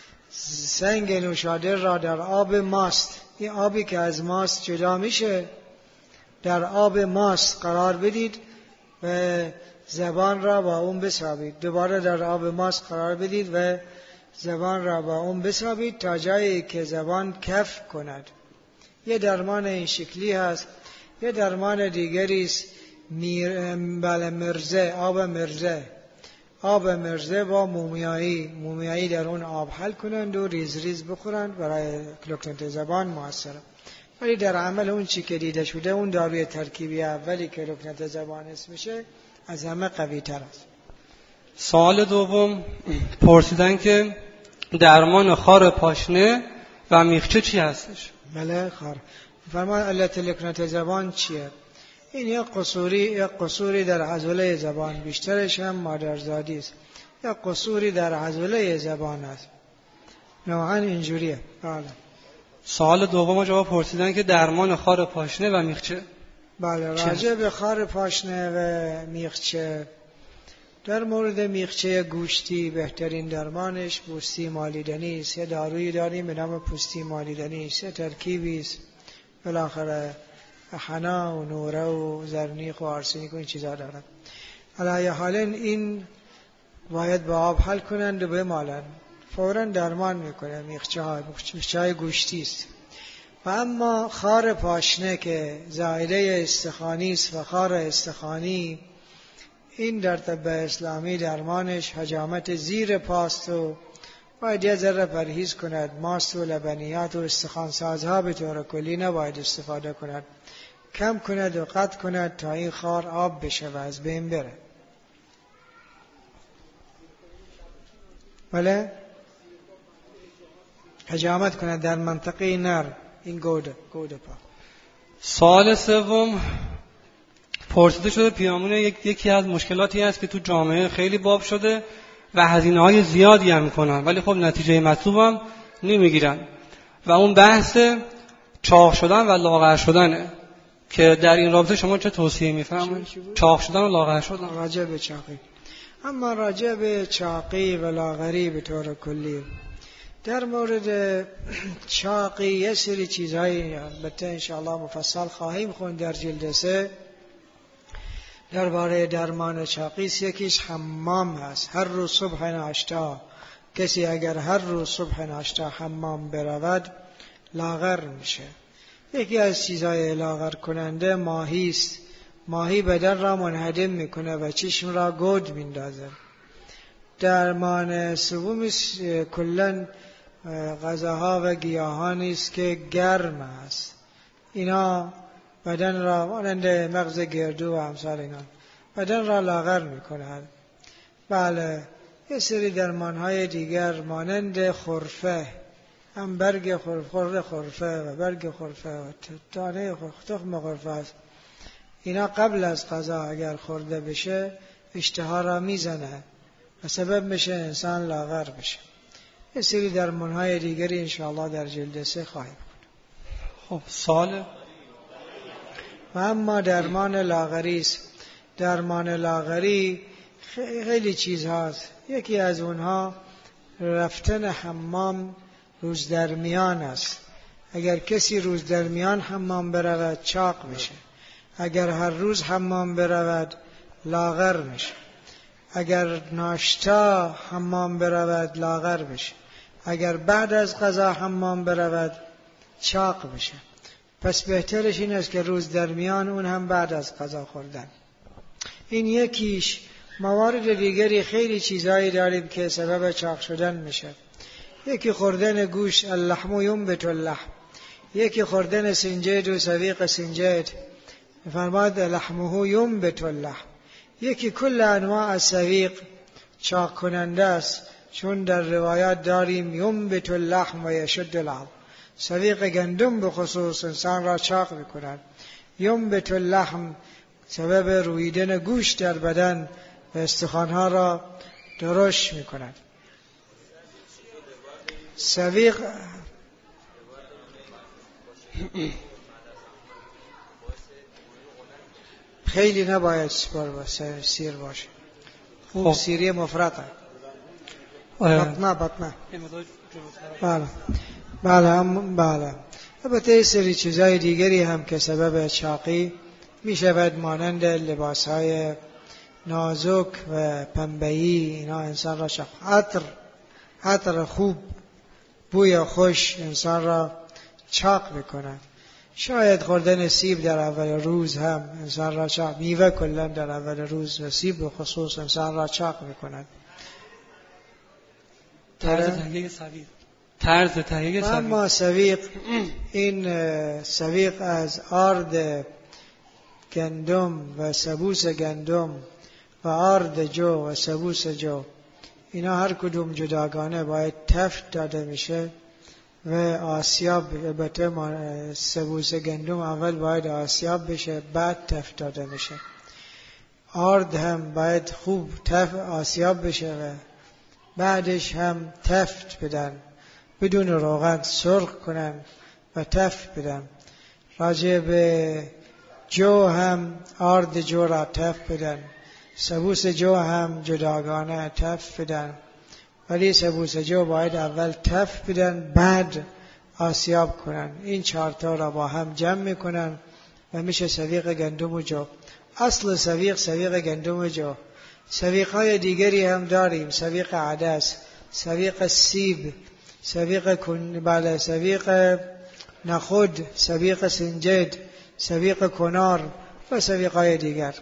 سنگ نوشادر را در آب ماست، این آبی که از ماست جدا میشه، در آب ماست قرار بدید و زبان را با اون بسابید. دوباره در آب ماست قرار بدید و زبان را با اون بسابید تا جایی که زبان کف کند. یه درمان این شکلی هست. یه درمان دیگری است میر... بله مرزه، آب مرزه. آب مرزه با مومیایی، مومیایی در اون آب حل کنند و ریز ریز بخورند، برای لکنت زبان موثره. ولی در عمل اون چی که دیده شده، اون داروی ترکیبی اولی که لکنت زبان اسمشه از همه قوی تر است. سوال دوم پرسیدن که درمان خار پاشنه و میخچه چی هستش؟ بله خار. فرمان علت لکنت زبان چیه؟ این یک قصوری یک قصوری در عضله زبان، بیشترش هم مادرزادی است. یک قصوری در عضله زبان است. نوعاً اینجوریه. بله. سوال دوم جواب پرسیدن که درمان خار پاشنه و میخچه. بله، راجع به خار پاشنه و میخچه، در مورد میخچه گوشتی بهترین درمانش پوستی مالیدنی است. یه دارویی داریم به نام پوستی مالیدنی است. یه ترکیبی است، بالاخره حنا و نوره و زرنیق و آرسنیک و این چیزا دارن. علی حال این باید با آب حل کنند و بمالند، فوراً درمان میکنه میخچه های میخچه گوشتی است. و اما خار پاشنه که زائده استخوانی است و خار استخوانی، این در طب اسلامی درمانش حجامت زیر پاست و باید یه ذره پرهیز کند. ماست و لبنیات و استخوانسازها به طور کلی نباید استفاده کند، کم کند و قطع کند تا این خار آب بشه و از بین بره. بله، حجامت کند در منطقه نر، این گوده گوده پا. سوال سوم پرسیده شده پیرامون یک، یکی از مشکلاتی است که تو جامعه خیلی باب شده و هزینه‌های زیادی هم میکنن ولی خب نتیجه مطلوب هم نمیگیرن و اون بحث چاق شدن و لاغر شدنه که در این رابطه شما چه توصیه میفرمایید؟ چاق شدن و لاغر شدن. راجع به چاقی، اما راجع به چاقی و لاغری به طور کلی، در مورد چاقی یه سری چیزهایی البته انشاءالله مفصل خواهیم خوند در جلد سه درباره درمان چاقی. یکیش حمام هست. هر روز صبح ناشتا، کسی اگر هر روز صبح ناشتا حمام برود لاغر میشه. یکی از چیزهای لاغر کننده ماهی است. ماهی بدن را منهدم میکنه و چشم را گود میندازه. درمان سومیش کلن غذاها و گیاهانی است که گرم است. اینا بدن را مانند مغز گردو و امثال اینا بدن را لاغر میکنند. بله، یه سری درمانهای دیگر مانند خرفه، هم برگ خرفه خرفه و برگ خرفه و تانه تخم خرفه است. اینا قبل از غذا اگر خورده بشه اشتها را میزنه و سبب میشه انسان لاغر بشه. یه سری درمانهای دیگری انشاءالله در جلد سه خواهیم. خب سوال و اما درمان لاغری است. درمان لاغری خیلی چیز هست. یکی از اونها رفتن حمام روز درمیان است. اگر کسی روز درمیان حمام برود چاق میشه. اگر هر روز حمام برود لاغر میشه. اگر ناشتا حمام برود لاغر بشه. اگر بعد از غذا حمام برود چاق بشه. پس بهترش این است که روز درمیان، اون هم بعد از غذا خوردن. این یکیش. موارد دیگری خیلی چیزایی داریم که سبب چاق شدن میشه. یکی خوردن گوشت، اللحم ینبت اللحم. یکی خوردن سنجد و سویق سنجد. فرماد لحمه ینبت اللحم. یکی کل انواع از سویق چاق کننده است، چون در روایات داریم ینبت اللحم و یشد العظم. سویق گندم به خصوص انسان را چاق می‌کند. ینبت اللحم سبب رویدن گوشت در بدن و استخوان‌ها را درشت می‌کند. سویق خیلی نباید سیر باشه، خوب سیری مفرطه. بطنه بطنه بله بله هم بله. البته سری چیزای دیگری هم که سبب چاقی می شود، مانند لباس های نازک و پنبه‌ای، اینا انسان را چاق. عطر عطر خوب، بوی خوش انسان را چاق میکنه. شاید خوردن سیب در اول روز هم انسان را چاق، میوه کلا در اول روز و سیب به خصوص انسان را چاق میکند. طرز تهیه سویق طرز تهیه سویق اما سویق، این سویق از آرد گندم و سبوس گندم و آرد جو و سبوس جو، اینا هر کدوم جداگانه باید تفت داده میشه و آسیاب. البته سبوس گندم اول باید آسیاب بشه، بعد تفت داده میشه. آرد هم باید خوب تفت آسیاب بشه و بعدش هم تفت بدن، بدون روغن سرخ کنن و تفت بدن. راجع به جو هم آرد جو را تفت بدن، سبوس جو هم جداگانه تفت بدن، ولی سبوس جو باید اول تفت بدن بعد آسیاب کنن. این چهارتا را با هم جمع میکنن و میشه سویق گندم و جو. اصل سویق سویق گندم و جو. سویق های دیگری هم داریم، سویق عدس، سویق سیب، سویق کن... بله سویق نخود، سویق سنجد، سویق کنار و سویق های دیگر.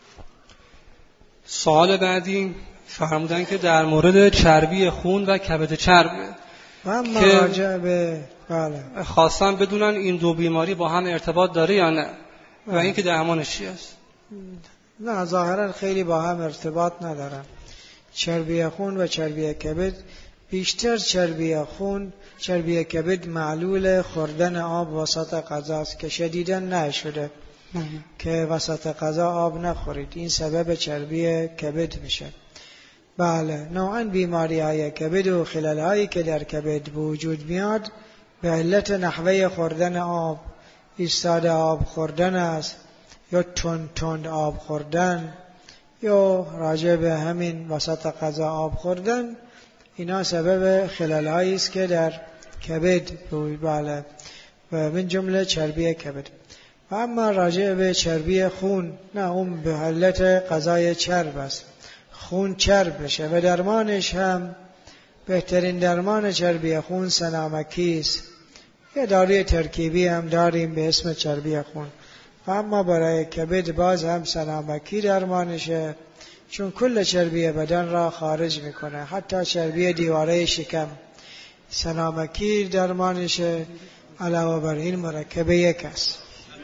سوال بعدی فرمودن که در مورد چربی خون و کبد چرب اما که راجع به بله خواستم بدونن این دو بیماری با هم ارتباط داره یا نه و اینکه درمانش چی است. نه، ظاهرا خیلی با هم ارتباط ندارن. چربی خون و چربی کبد، بیشتر چربی خون، چربی کبد معلول خوردن آب وسط غذا است که شدیداً نشده که وسط غذا آب نخورید، این سبب چربی کبد میشه. بله، نوعاً بیماری های کبد و خلل هایی که در کبد وجود میاد به علت نحوه خوردن آب، ایستاده آب خوردن است یا تند تند آب خوردن یا راجع به همین وسط غذا آب خوردن، اینا سبب خلل هایی است که در کبد بله و من جمله چربی کبد. و اما راجع به چربی خون، نه، اون به علت غذای چرب است، خون چرب بشه و درمانش هم بهترین درمان چربی خون سنامکی است. یه داروی ترکیبی هم داریم به اسم چربی خون. و اما برای کبد باز هم سنامکی درمانشه، چون کل چربی بدن را خارج میکنه، حتی چربی دیواره شکم. سنامکی درمانشه، علاوه بر این مرکب یک است.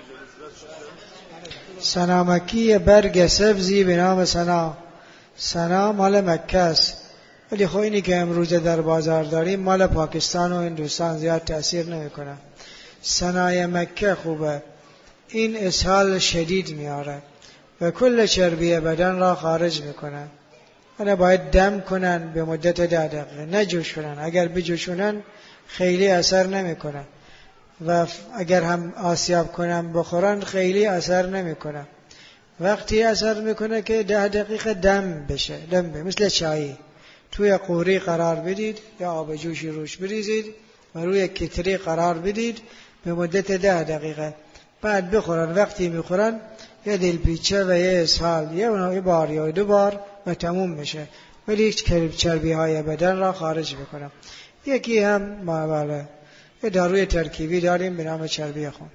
سنامکی برگ سبزی به نام سنا، سنا مال مکه است، ولی خب اینی که امروز در بازار داریم مال پاکستان و هندوستان زیاد تأثیر نمیکنه. سنای مکه خوبه، این اسهال شدید میاره و کل چربی بدن را خارج میکنه. انا باید دم کنن به مدت ده دقیقه، نه جوشونن. اگر بجوشونن خیلی اثر نمیکنه و اگر هم آسیاب کنن بخورن خیلی اثر نمیکنه. وقتی اثر میکنه که ده دقیقه دم بشه، دم بشه. مثل چایی توی قوری قرار بدید یا آب جوشی روش بریزید و روی کتری قرار بدید به مدت ده دقیقه، بعد بخورن. وقتی میخورن یه دلپیچه و یه اسهال یه بار یا دو بار و تموم میشه، ولی چربی های بدن را خارج میکنه. یکی هم بله یه داروی ترکیبی داریم به نام چربی خون.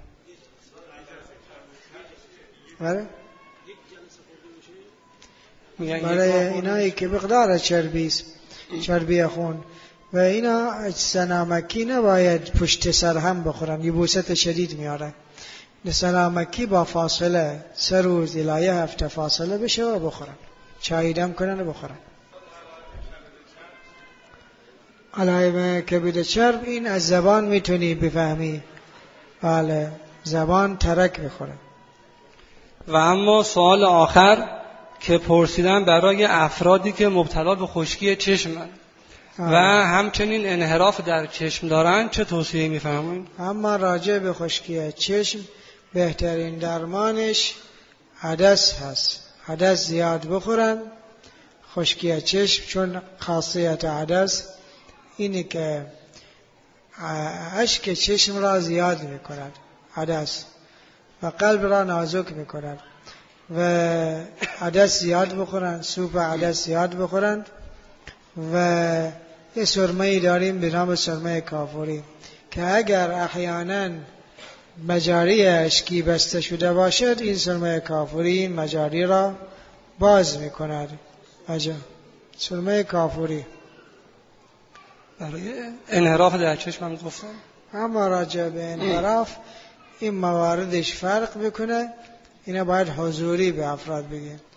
بله برای اینایی که مقدار چربی است، چربی خون و اینا سنامکی نباید پشت سر هم بخورن، یبوست شدید میاره. نسلامکی با فاصله سه روز الی یه هفته فاصله بشه و بخورن، چای دم کنن و بخورن. علائم کبد چرب این از زبان میتونی بفهمی، بله زبان ترک بخوره. و اما سوال آخر که پرسیدن برای افرادی که مبتلا به خشکی چشمن و همچنین انحراف در چشم دارن چه توصیه میفرمایید؟ اما راجع به خشکی چشم بهترین درمانش عدس هست. عدس زیاد بخورن خشکی چشم، چون خاصیت عدس اینه که اشک چشم را زیاد میکند عدس و قلب را نازک میکند. و عدس زیاد بخورن، سوپ عدس زیاد بخورن. و یه سرمه‌ای داریم به نام سرمه کافوری که اگر احیانا مجاری اشکی بسته شده باشد، این سرمه کافوری این مجاری را باز میکند. عجب. سرمه کافوری برای انحراف در چشم هم گفتم. اما راجع به انحراف این مواردش فرق بکنه، اینا باید حضوری به افراد بگیم.